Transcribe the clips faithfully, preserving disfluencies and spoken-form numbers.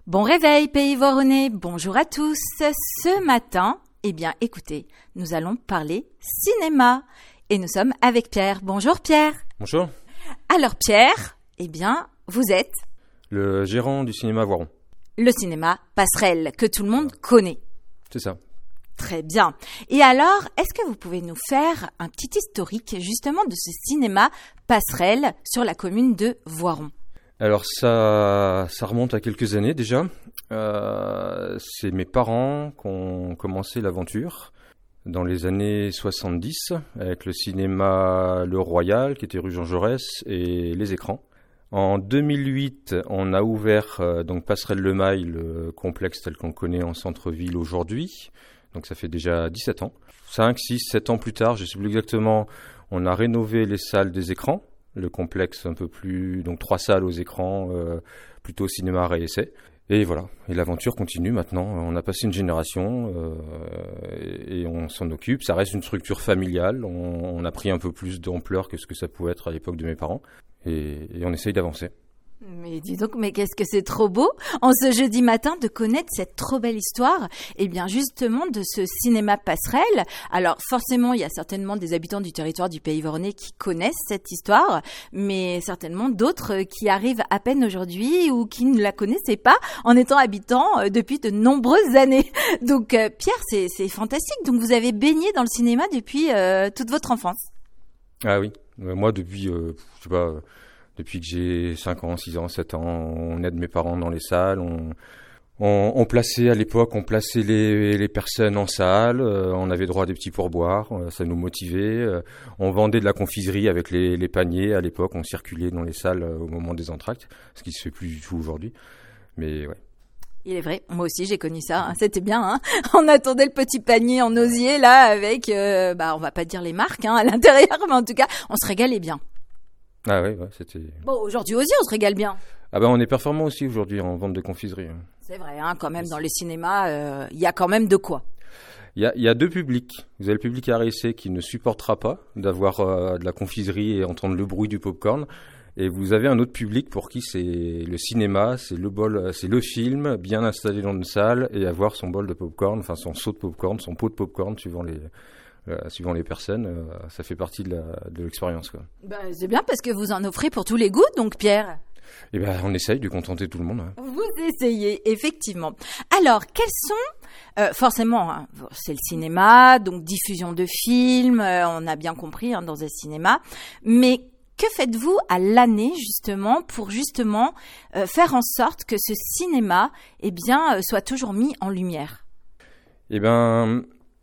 Bon réveil, pays voronnais. Bonjour à tous. Ce matin, eh bien, écoutez, nous allons parler cinéma. Et nous sommes avec Pierre. Bonjour Pierre. Bonjour. Alors Pierre, eh bien, vous êtes le gérant du cinéma Voiron. Le cinéma Passerelle, que tout le monde connaît. C'est ça. Très bien. Et alors, est-ce que vous pouvez nous faire un petit historique justement de ce cinéma Passerelle sur la commune de Voiron ? Alors ça, ça remonte à quelques années déjà. Euh, c'est mes parents qui ont commencé l'aventure dans les années soixante-dix avec le cinéma Le Royal qui était rue Jean Jaurès et les écrans. En deux mille huit, on a ouvert euh, donc Passerelle Le Mail, le complexe tel qu'on le connaît en centre-ville aujourd'hui. Donc ça fait déjà dix-sept ans. cinq, six, sept ans plus tard, je ne sais plus exactement, on a rénové les salles des écrans. Le complexe un peu plus, donc trois salles aux écrans, euh, plutôt cinéma réessai. Et voilà, et l'aventure continue maintenant. On a passé une génération euh, et, et on s'en occupe. Ça reste une structure familiale. On, on a pris un peu plus d'ampleur que ce que ça pouvait être à l'époque de mes parents. Et, et on essaye d'avancer. Mais dis donc, mais qu'est-ce que c'est trop beau en ce jeudi matin de connaître cette trop belle histoire, et bien justement de ce cinéma Passerelle. Alors forcément, il y a certainement des habitants du territoire du Pays Voronnais qui connaissent cette histoire, mais certainement d'autres qui arrivent à peine aujourd'hui ou qui ne la connaissaient pas en étant habitants depuis de nombreuses années. Donc euh, Pierre, c'est, c'est fantastique. Donc vous avez baigné dans le cinéma depuis euh, toute votre enfance. Ah oui, euh, moi depuis, euh, je sais pas... Depuis que j'ai cinq ans, six ans, sept ans, on aide mes parents dans les salles. On, on, on plaçait à l'époque, on plaçait les, les personnes en salle. Euh, on avait droit à des petits pourboires, euh, ça nous motivait. Euh, on vendait de la confiserie avec les, les paniers. À l'époque, on circulait dans les salles euh, au moment des entr'actes, ce qui se fait plus du tout aujourd'hui. Mais ouais. Il est vrai, moi aussi j'ai connu ça, hein. C'était bien, hein. On attendait le petit panier en osier là avec, euh, bah on va pas dire les marques hein, à l'intérieur, mais en tout cas on se régalait bien. Ah oui, ouais, c'était... Bon, aujourd'hui aussi, on se régale bien. Ah ben, on est performant aussi aujourd'hui en vente de confiserie. C'est vrai, hein, quand même, dans les cinémas, il euh, y a quand même de quoi. Il y a, y a deux publics. Vous avez le public à réessai qui ne supportera pas d'avoir euh, de la confiserie et entendre le bruit du popcorn. Et vous avez un autre public pour qui c'est le cinéma, c'est le bol, c'est le film, bien installé dans une salle et avoir son bol de popcorn, enfin son seau de popcorn, son pot de popcorn, suivant les... Euh, suivant les personnes, euh, ça fait partie de, la, de l'expérience, quoi. Ben, c'est bien parce que vous en offrez pour tous les goûts, donc Pierre. Eh ben, on essaye de contenter tout le monde. Hein. Vous essayez, effectivement. Alors, quels sont, euh, forcément, hein, c'est le cinéma, donc diffusion de films, euh, on a bien compris hein, dans un cinéma, mais que faites-vous à l'année justement pour justement euh, faire en sorte que ce cinéma, eh bien, euh, soit toujours mis en lumière ? Eh ben.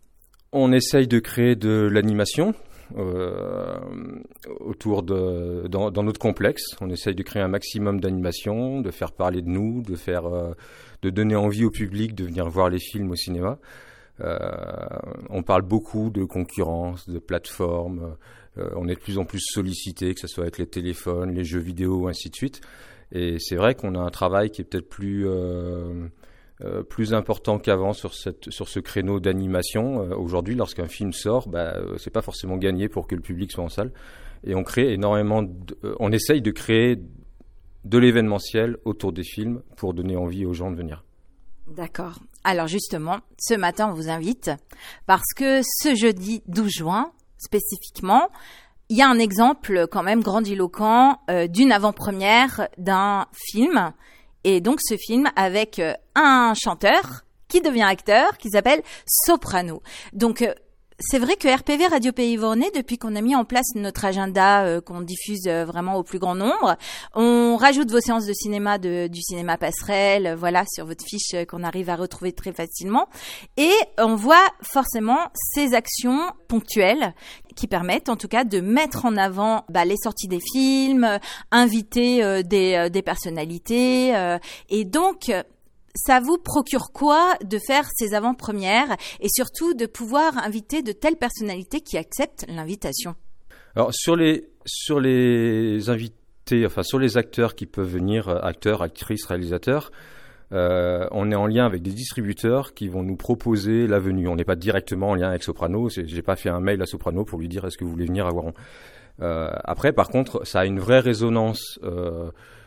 On essaye de créer de l'animation euh, autour de dans, dans notre complexe. On essaye de créer un maximum d'animation, de faire parler de nous, de faire, euh, de donner envie au public de venir voir les films au cinéma. Euh, on parle beaucoup de concurrence, de plateformes. Euh, on est de plus en plus sollicité, que ce soit avec les téléphones, les jeux vidéo, ainsi de suite. Et c'est vrai qu'on a un travail qui est peut-être plus euh, Euh, plus important qu'avant sur cette sur ce créneau d'animation. Euh, aujourd'hui, lorsqu'un film sort, bah, euh, c'est pas forcément gagné pour que le public soit en salle. Et on crée énormément, de, euh, on essaye de créer de l'événementiel autour des films pour donner envie aux gens de venir. D'accord. Alors justement, ce matin, on vous invite parce que ce jeudi douze juin, spécifiquement, il y a un exemple quand même grandiloquent euh, d'une avant-première d'un film. Et donc ce film avec euh, un chanteur qui devient acteur, qui s'appelle Soprano. Donc euh, c'est vrai que R P V Radio Pays Voronnais, depuis qu'on a mis en place notre agenda euh, qu'on diffuse euh, vraiment au plus grand nombre, on rajoute vos séances de cinéma de, du cinéma Passerelle, euh, voilà, sur votre fiche euh, qu'on arrive à retrouver très facilement. Et on voit forcément ces actions ponctuelles qui permettent en tout cas de mettre en avant bah, les sorties des films, euh, inviter euh, des, euh, des personnalités. Euh, et donc... Euh, ça vous procure quoi de faire ces avant-premières et surtout de pouvoir inviter de telles personnalités qui acceptent l'invitation ? Alors sur les sur les invités, enfin sur les acteurs qui peuvent venir, acteurs, actrices, réalisateurs, euh, on est en lien avec des distributeurs qui vont nous proposer la venue. On n'est pas directement en lien avec Soprano. C'est, j'ai pas fait un mail à Soprano pour lui dire est-ce que vous voulez venir à Voiron. Euh, après, par contre, ça a une vraie résonance. Euh,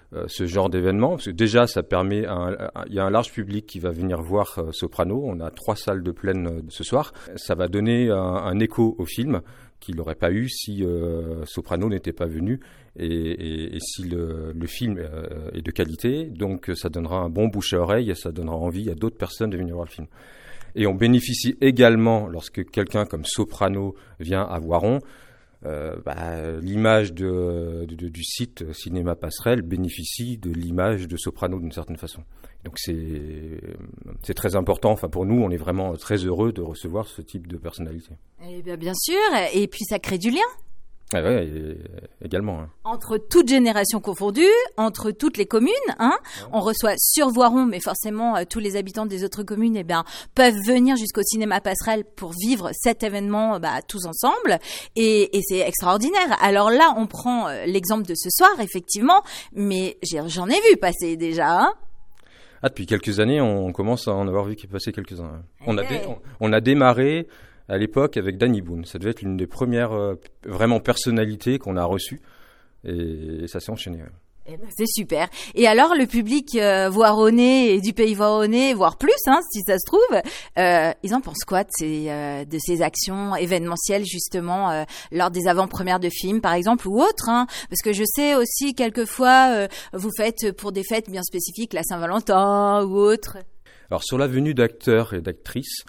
euh, ce genre d'événement, parce que déjà ça permet, il y a un large public qui va venir voir euh, Soprano, on a trois salles de pleine euh, ce soir, ça va donner un, un écho au film qu'il n'aurait pas eu si euh, Soprano n'était pas venu et, et, et si le, le film euh, est de qualité, donc ça donnera un bon bouche à oreille et ça donnera envie à d'autres personnes de venir voir le film. Et on bénéficie également, lorsque quelqu'un comme Soprano vient à Voiron, euh, bah, l'image de, de, du site Cinéma Passerelle bénéficie de l'image de Soprano d'une certaine façon. Donc c'est, c'est très important. Enfin, pour nous, on est vraiment très heureux de recevoir ce type de personnalité. Eh bien, bien sûr. Et puis, ça crée du lien. Ah ouais, également. Hein. Entre toutes générations confondues, entre toutes les communes, hein, ouais. On reçoit sur Voiron, mais forcément euh, tous les habitants des autres communes, eh bien, peuvent venir jusqu'au Cinéma Passerelle pour vivre cet événement, bah, tous ensemble, et, et c'est extraordinaire. Alors là, on prend euh, l'exemple de ce soir, effectivement, mais j'ai, j'en ai vu passer déjà. Hein. Ah, depuis quelques années, on commence à en avoir vu passer quelques-uns. Hein. On, hey. a dé- on, on a démarré à l'époque avec Danny Boone. Ça devait être l'une des premières euh, vraiment personnalités qu'on a reçues. Et, et ça s'est enchaîné. Ouais. Eh ben, c'est super. Et alors, le public euh, voironnais et du pays voironnais, voire plus, hein, si ça se trouve, euh, ils en pensent quoi de ces, euh, de ces actions événementielles, justement, euh, lors des avant-premières de films, par exemple, ou autres, hein, parce que je sais aussi, quelquefois, euh, vous faites pour des fêtes bien spécifiques, la Saint-Valentin ou autre. Alors, sur la venue d'acteurs et d'actrices,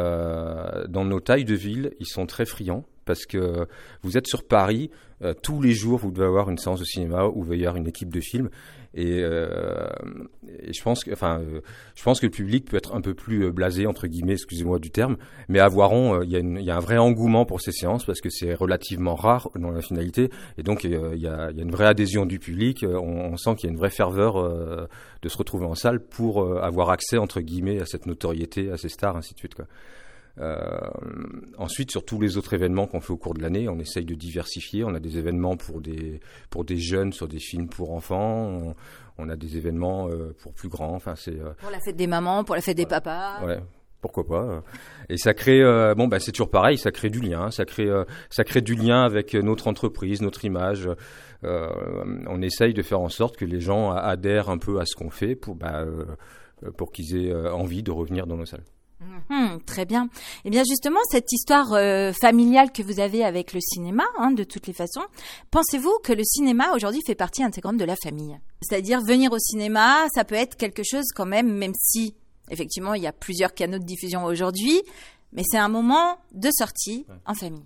Euh, dans nos tailles de ville, ils sont très friands parce que vous êtes sur Paris, euh, tous les jours vous devez avoir une séance de cinéma où il va y avoir une équipe de films et, euh, et je pense que, enfin, euh, je pense que le public peut être un peu plus blasé entre guillemets, excusez-moi du terme, mais à Voiron, il euh, y, y a un vrai engouement pour ces séances parce que c'est relativement rare dans la finalité et donc il euh, y, a, y a une vraie adhésion du public, on, on sent qu'il y a une vraie ferveur euh, de se retrouver en salle pour euh, avoir accès entre guillemets à cette notoriété, à ces stars, ainsi de suite, quoi. Euh, ensuite, sur tous les autres événements qu'on fait au cours de l'année, on essaye de diversifier. On a des événements pour des pour des jeunes sur des films pour enfants. On, on a des événements euh, pour plus grands. Enfin, c'est euh, pour la fête des mamans, pour la fête des ouais, papas. Ouais. Pourquoi pas. Et ça crée, euh, bon, bah, c'est toujours pareil, ça crée du lien, ça crée, euh, ça crée du lien avec notre entreprise, notre image. Euh, on essaye de faire en sorte que les gens adhèrent un peu à ce qu'on fait pour, bah, euh, pour qu'ils aient envie de revenir dans nos salles. Mmh, très bien. Eh bien, justement, cette histoire euh, familiale que vous avez avec le cinéma, hein, de toutes les façons, pensez-vous que le cinéma aujourd'hui fait partie intégrante de la famille ? C'est-à-dire, venir au cinéma, ça peut être quelque chose quand même, même si effectivement il y a plusieurs canaux de diffusion aujourd'hui, mais c'est un moment de sortie ouais. en famille.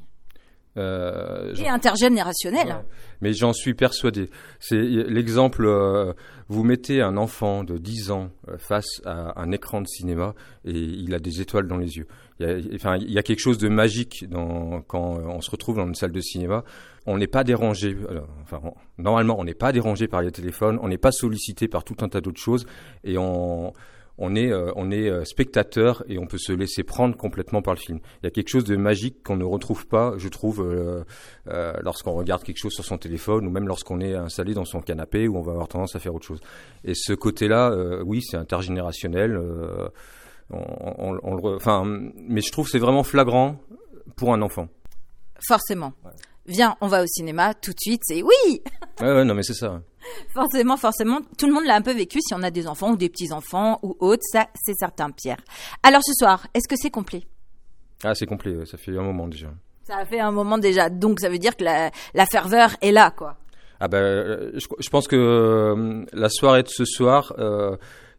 Euh, et intergénérationnel. Ouais. Mais j'en suis persuadé. C'est l'exemple, euh, vous mettez un enfant de dix ans euh, face à un écran de cinéma et il a des étoiles dans les yeux. Il y a, enfin, il y a quelque chose de magique dans, quand on se retrouve dans une salle de cinéma. On n'est pas dérangé, alors, enfin, on, normalement on n'est pas dérangé par les téléphones, on n'est pas sollicité par tout un tas d'autres choses et on... On est, euh, on est euh, spectateur et on peut se laisser prendre complètement par le film. Il y a quelque chose de magique qu'on ne retrouve pas, je trouve, euh, euh, lorsqu'on regarde quelque chose sur son téléphone ou même lorsqu'on est installé dans son canapé où on va avoir tendance à faire autre chose. Et ce côté-là, euh, oui, c'est intergénérationnel. Euh, on, on, on le, enfin, mais je trouve que c'est vraiment flagrant pour un enfant. Forcément. Ouais. Viens, on va au cinéma tout de suite, c'est oui. Ouais, ouais, non, mais c'est ça. Forcément, forcément, tout le monde l'a un peu vécu si on a des enfants ou des petits-enfants ou autres, ça c'est certain, Pierre. Alors ce soir, est-ce que c'est complet ? Ah, c'est complet, ça fait un moment déjà. Ça a fait un moment déjà, donc ça veut dire que la, la ferveur est là, quoi. Ah ben, je, je pense que euh, la soirée de ce soir, euh,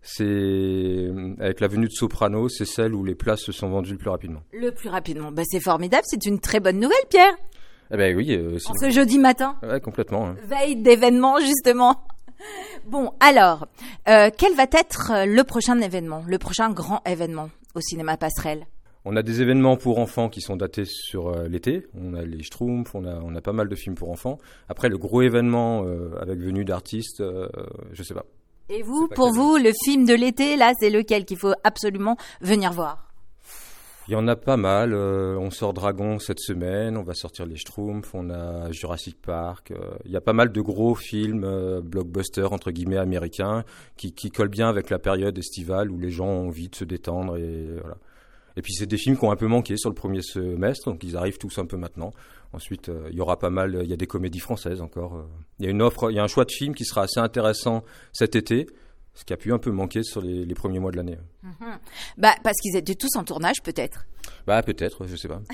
c'est avec la venue de Soprano, c'est celle où les places se sont vendues le plus rapidement. Le plus rapidement, ben, c'est formidable, c'est une très bonne nouvelle, Pierre. Eh ben oui. Euh, en ce jeudi matin. Ouais, complètement. Hein. Veille d'événement, justement. Bon, alors, euh, quel va être le prochain événement, le prochain grand événement au Cinéma Passerelle ? On a des événements pour enfants qui sont datés sur euh, l'été. On a les Schtroumpfs, on a, on a pas mal de films pour enfants. Après, le gros événement euh, avec venue d'artistes, euh, je sais pas. Et vous, pour vous, le film de l'été, là, c'est lequel qu'il faut absolument venir voir ? Il y en a pas mal. Euh, on sort Dragon cette semaine, on va sortir les Schtroumpfs, on a Jurassic Park. Euh, il y a pas mal de gros films euh, blockbusters entre guillemets américains qui, qui collent bien avec la période estivale où les gens ont envie de se détendre et voilà. Et puis c'est des films qui ont un peu manqué sur le premier semestre, donc ils arrivent tous un peu maintenant. Ensuite, euh, il y aura pas mal, il y a des comédies françaises encore. Euh. Il y a une offre, il y a un choix de films qui sera assez intéressant cet été, ce qui a pu un peu manquer sur les, les premiers mois de l'année. Mmh. Bah parce qu'ils étaient tous en tournage peut-être. Bah peut-être, je sais pas.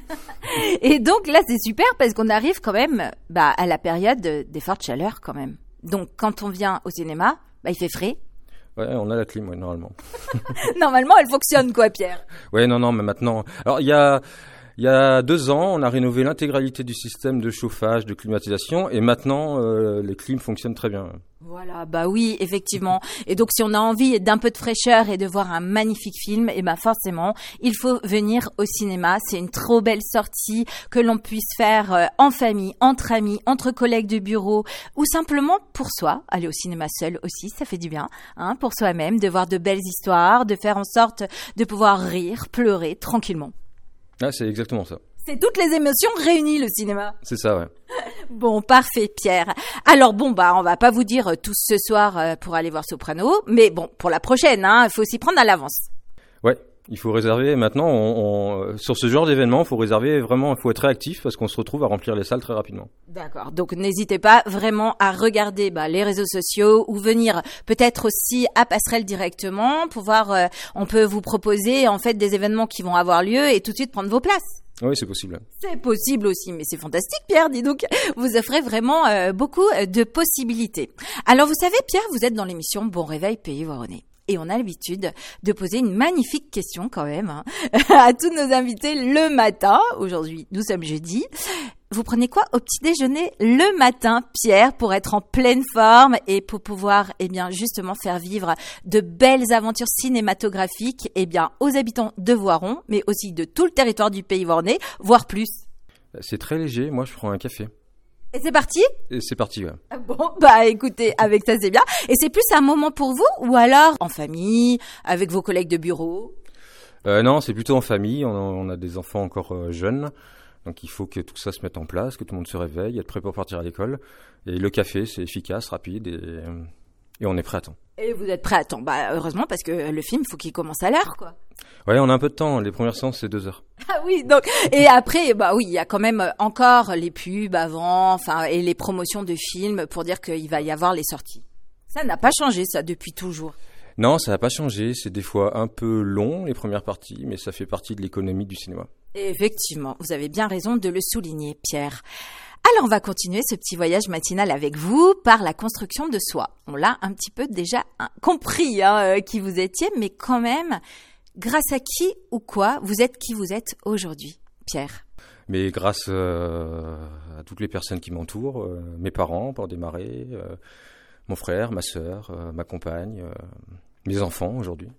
Et donc là c'est super parce qu'on arrive quand même bah, à la période des fortes chaleurs quand même. Donc quand on vient au cinéma, bah, il fait frais. Ouais, on a la clim, ouais, normalement. Normalement, elle fonctionne, quoi, Pierre. Ouais, non, non, mais maintenant... Alors, il y a, il y a deux ans, on a rénové l'intégralité du système de chauffage, de climatisation, et maintenant, euh, les clims fonctionnent très bien. Voilà, bah oui, effectivement. Et donc, si on a envie d'un peu de fraîcheur et de voir un magnifique film, et ben forcément, il faut venir au cinéma. C'est une trop belle sortie que l'on puisse faire euh, en famille, entre amis, entre collègues de bureau, ou simplement pour soi. Aller au cinéma seul aussi, ça fait du bien, hein, pour soi-même, de voir de belles histoires, de faire en sorte de pouvoir rire, pleurer tranquillement. Ah, c'est exactement ça. C'est toutes les émotions réunies, le cinéma. C'est ça, ouais. Bon, parfait, Pierre. Alors bon, bah, on va pas vous dire tous ce soir euh, pour aller voir Soprano, mais bon, pour la prochaine, hein, il faut s'y prendre à l'avance. Ouais, il faut réserver. Maintenant, on, on, sur ce genre d'événement, il faut réserver vraiment, il faut être réactif parce qu'on se retrouve à remplir les salles très rapidement. D'accord. Donc n'hésitez pas vraiment à regarder bah, les réseaux sociaux ou venir peut-être aussi à Passerelle directement pour voir. Euh, on peut vous proposer en fait des événements qui vont avoir lieu et tout de suite prendre vos places. Oui, c'est possible. C'est possible aussi, mais c'est fantastique, Pierre, dis donc. Vous offrez vraiment euh, beaucoup de possibilités. Alors, vous savez, Pierre, vous êtes dans l'émission Bon Réveil Pays Voironnais. Et on a l'habitude de poser une magnifique question quand même hein, à tous nos invités le matin. Aujourd'hui, nous sommes jeudi. Vous prenez quoi au petit déjeuner le matin, Pierre, pour être en pleine forme et pour pouvoir, eh bien, justement faire vivre de belles aventures cinématographiques, eh bien, aux habitants de Voiron, mais aussi de tout le territoire du Pays Voironnais, voire plus. C'est très léger. Moi, je prends un café. Et c'est parti ? Et c'est parti, ouais. Bon, bah écoutez, avec ça c'est bien. Et c'est plus un moment pour vous ou alors en famille, avec vos collègues de bureau ? euh, Non, c'est plutôt en famille. On a, on a des enfants encore euh, jeunes. Donc il faut que tout ça se mette en place, que tout le monde se réveille, être prêt pour partir à l'école. Et le café, c'est efficace, rapide et, et on est prêt à temps. Et vous êtes prêt à temps ? Bah heureusement parce que le film, il faut qu'il commence à l'heure, quoi. Ouais, on a un peu de temps. Les premières séances, c'est deux heures. Ah oui, donc et après, bah oui, il y a quand même encore les pubs avant, enfin et les promotions de films pour dire qu'il va y avoir les sorties. Ça n'a pas changé, ça, depuis toujours. Non, ça n'a pas changé. C'est des fois un peu long, les premières parties, mais ça fait partie de l'économie du cinéma. Et effectivement, vous avez bien raison de le souligner, Pierre. Alors, on va continuer ce petit voyage matinal avec vous par la construction de soi. On l'a un petit peu déjà hein, compris hein, euh, qui vous étiez, mais quand même, grâce à qui ou quoi vous êtes qui vous êtes aujourd'hui, Pierre ? Mais grâce euh, à toutes les personnes qui m'entourent, euh, mes parents pour démarrer, euh, mon frère, ma sœur, euh, ma compagne, euh, mes enfants aujourd'hui.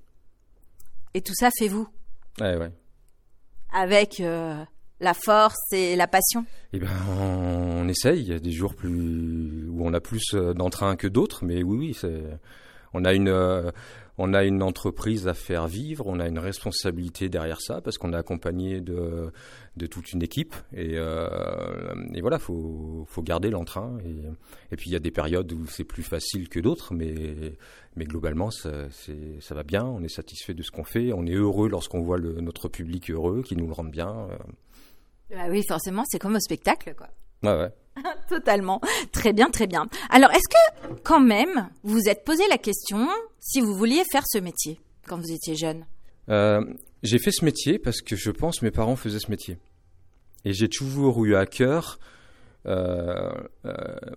Et tout ça fait vous ? Ouais, ouais. Avec euh, la force et la passion ? Eh ben, on, on essaye. Il y a des jours plus où on a plus d'entrain que d'autres, mais oui, oui, c'est. On a une, euh, on a une entreprise à faire vivre. On a une responsabilité derrière ça parce qu'on est accompagné de de toute une équipe et euh, et voilà, faut faut garder l'entrain et et puis il y a des périodes où c'est plus facile que d'autres, mais mais globalement ça c'est ça va bien. On est satisfait de ce qu'on fait. On est heureux lorsqu'on voit le, notre public heureux, qui nous le rend bien. Bah oui, forcément, c'est comme au spectacle, quoi. Ouais, ouais. Totalement. Très bien, très bien. Alors, est-ce que, quand même, vous vous êtes posé la question si vous vouliez faire ce métier quand vous étiez jeune ? euh, J'ai fait ce métier parce que je pense que mes parents faisaient ce métier. Et j'ai toujours eu à cœur euh, euh,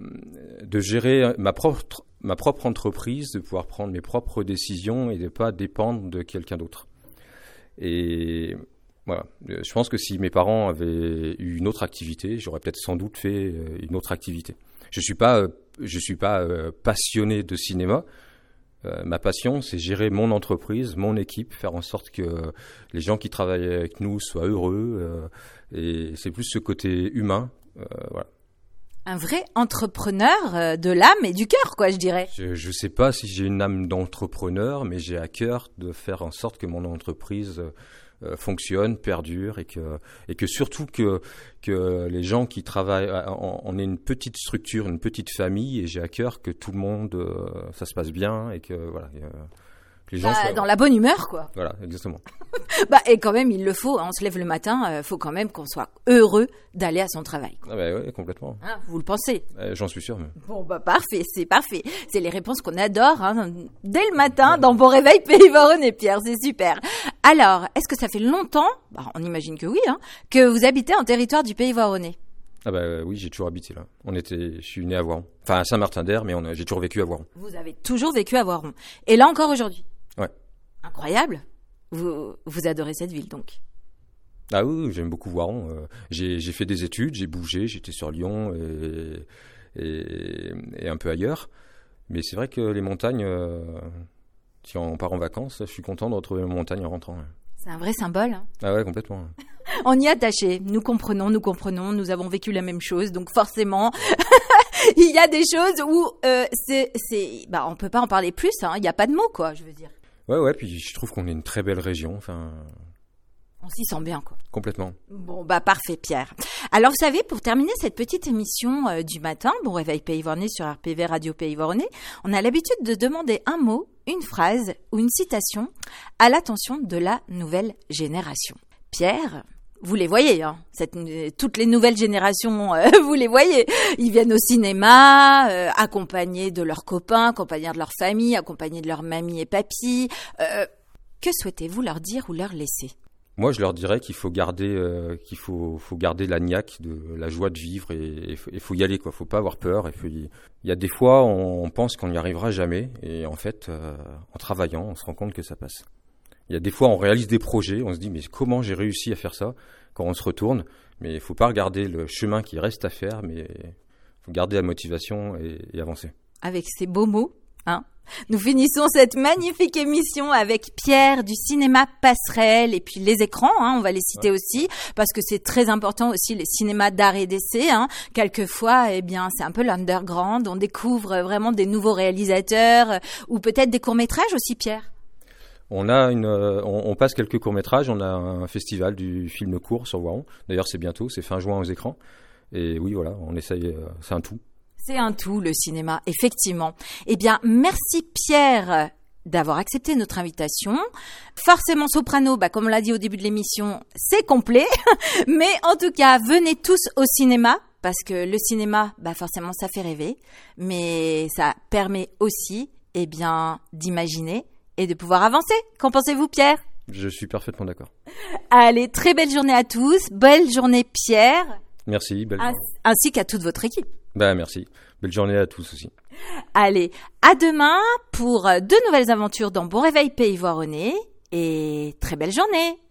de gérer ma propre, ma propre entreprise, de pouvoir prendre mes propres décisions et de ne pas dépendre de quelqu'un d'autre. Et... Voilà. Je pense que si mes parents avaient eu une autre activité, j'aurais peut-être sans doute fait une autre activité. Je suis pas, je suis pas passionné de cinéma. Euh, ma passion, c'est gérer mon entreprise, mon équipe, faire en sorte que les gens qui travaillent avec nous soient heureux. Euh, et c'est plus ce côté humain. Euh, voilà. Un vrai entrepreneur de l'âme et du cœur, quoi, je dirais. Je, je sais pas si j'ai une âme d'entrepreneur, mais j'ai à cœur de faire en sorte que mon entreprise euh, fonctionne, perdure et que et que surtout que que les gens qui travaillent, on, on est une petite structure, une petite famille, et j'ai à cœur que tout le monde euh, ça se passe bien et que voilà. Euh, que les gens bah, soient dans la bonne humeur, quoi. Voilà, exactement. Bah, et quand même, il le faut. Hein, on se lève le matin, euh, faut quand même qu'on soit heureux d'aller à son travail. Ah bah ouais, complètement. Hein, vous le pensez? Euh, j'en suis sûr. Mais... Bon, bah parfait, c'est parfait. C'est les réponses qu'on adore hein, dès le matin dans Bon Réveil Pays Voronezh, Pierre, c'est super. Alors, est-ce que ça fait longtemps, bah, on imagine que oui, hein, que vous habitez en territoire du Pays Voronezh? Ah bah euh, oui, j'ai toujours habité là. On était, je suis né à Voiron. Enfin à Saint-Martin-d'Air, mais on a, j'ai toujours vécu à Voiron. Vous avez toujours vécu à Voiron. Et là encore aujourd'hui? Ouais. Incroyable. Vous, vous adorez cette ville donc? Ah oui, j'aime beaucoup Voiron. Euh, j'ai, j'ai fait des études, j'ai bougé, j'étais sur Lyon et, et, et un peu ailleurs. Mais c'est vrai que les montagnes, euh, si on part en vacances, je suis content de retrouver les montagnes en rentrant. C'est un vrai symbole. Hein. Ah ouais, complètement. On y est attaché. Nous comprenons, nous comprenons. Nous avons vécu la même chose, donc forcément, il y a des choses où euh, c'est, c'est, bah, on peut pas en parler plus. Hein. Il n'y a pas de mots, quoi. Je veux dire. Ouais, ouais. Puis je trouve qu'on est une très belle région. Enfin. On s'y sent bien, quoi. Complètement. Bon, bah parfait, Pierre. Alors, vous savez, pour terminer cette petite émission euh, du matin, Bon Réveil Pays Voronezh sur R P V Radio Pays Voronezh, on a l'habitude de demander un mot, une phrase ou une citation à l'attention de la nouvelle génération. Pierre, vous les voyez, hein, cette, toutes les nouvelles générations, euh, vous les voyez. Ils viennent au cinéma, euh, accompagnés de leurs copains, accompagnés de leur famille, accompagnés de leur mamie et papy. Euh, que souhaitez-vous leur dire ou leur laisser ? Moi, je leur dirais qu'il faut garder, euh, qu'il faut, faut garder la niaque, de la joie de vivre, et il faut, faut y aller, quoi. Faut pas avoir peur. Il faut y... il y a des fois, on, on pense qu'on n'y arrivera jamais, et en fait, euh, en travaillant, on se rend compte que ça passe. Il y a des fois, on réalise des projets, on se dit mais comment j'ai réussi à faire ça quand on se retourne. Mais il faut pas regarder le chemin qui reste à faire, mais faut garder la motivation et, et avancer. Avec ces beaux mots, hein. Nous finissons cette magnifique émission avec Pierre du cinéma Passerelle et puis les écrans, hein, on va les citer ouais. aussi parce que c'est très important aussi les cinémas d'art et d'essai. Hein. Quelquefois, eh bien, c'est un peu l'underground, on découvre vraiment des nouveaux réalisateurs euh, ou peut-être des courts-métrages aussi, Pierre. On a une, euh, on, on passe quelques courts-métrages, on a un festival du film court sur Voiron. D'ailleurs, c'est bientôt, c'est fin juin aux écrans. Et oui, voilà, on essaye, euh, c'est un tout. C'est un tout, le cinéma, effectivement. Eh bien, merci Pierre d'avoir accepté notre invitation. Forcément soprano, bah, comme on l'a dit au début de l'émission, c'est complet. Mais en tout cas, venez tous au cinéma, parce que le cinéma, bah, forcément, ça fait rêver. Mais ça permet aussi, eh bien, d'imaginer et de pouvoir avancer. Qu'en pensez-vous, Pierre ? Je suis parfaitement d'accord. Allez, très belle journée à tous. Belle journée, Pierre. Merci, belle journée. Ainsi qu'à toute votre équipe. Ben, merci. Belle journée à tous aussi. Allez, à demain pour de nouvelles aventures dans Bon Réveil Pays Voronezh et très belle journée.